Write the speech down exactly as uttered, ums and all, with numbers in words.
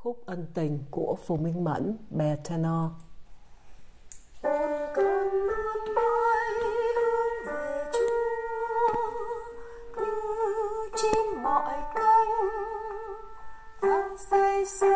Khúc ân tình của Phùng Minh Mẫn, bè tenor. Ôn con luôn mãi hướng về Chúa, như chim mọi cánh vang say sưa